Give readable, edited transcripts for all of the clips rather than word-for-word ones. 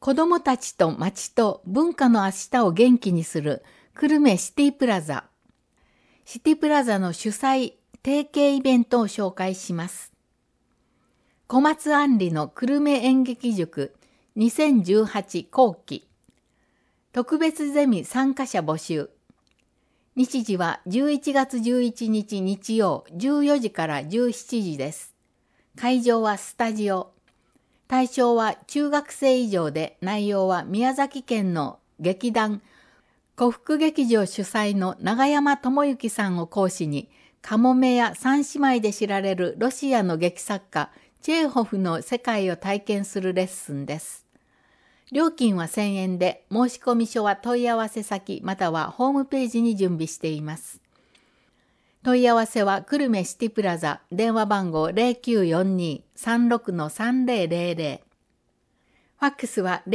子どもたちと街と文化の明日を元気にする久留米シティプラザ。シティプラザの主催提携イベントを紹介します。小松杏里の久留米演劇塾2018後期。特別ゼミ参加者募集。日時は11月11日日曜14時から17時です。会場はスタジオ。対象は中学生以上で、内容は宮崎県の劇団古福劇場主催の永山智之さんを講師に、かもめや三姉妹で知られるロシアの劇作家チェーホフの世界を体験するレッスンです。料金は1000円で、申込書は問い合わせ先またはホームページに準備しています。問い合わせは久留米シティプラザ、電話番号 0942-36-3000。ファックスは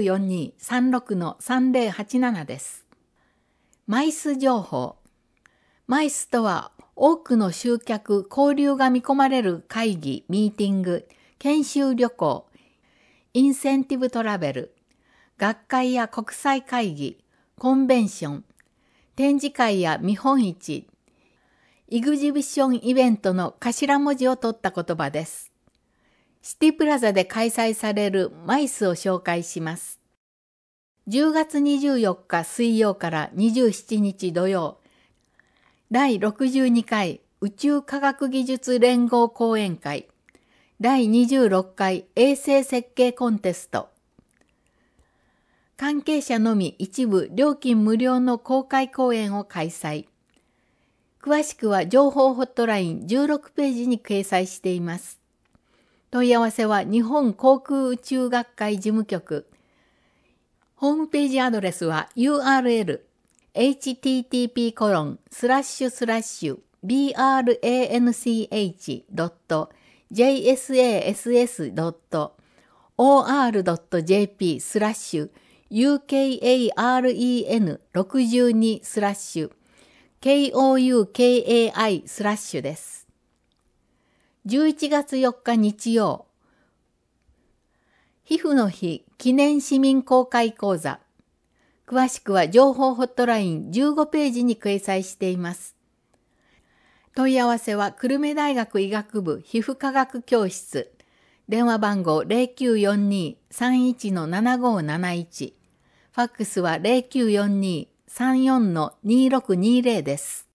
0942-36-3087 です。マイス情報。マイスとは多くの集客、交流が見込まれる会議、ミーティング、研修旅行、インセンティブトラベル、学会や国際会議、コンベンション、展示会や見本市、エグジビションイベントの頭文字を取った言葉です。シティプラザで開催されるマイスを紹介します。10月24日水曜から27日土曜、第62回宇宙科学技術連合講演会、第26回衛星設計コンテスト。関係者のみ一部料金無料の公開講演を開催。詳しくは情報ホットライン16ページに掲載しています。問い合わせは日本航空宇宙学会事務局。ホームページアドレスは URL http://brsss.jsass.or.jp/UKAREN62/KOUKAI/ です。11月4日日曜、皮膚の日記念市民公開講座。詳しくは情報ホットライン15ページに掲載しています。問い合わせは久留米大学医学部皮膚科学教室。電話番号 0942-31-7571。ファックスは 0942-34-2620 です。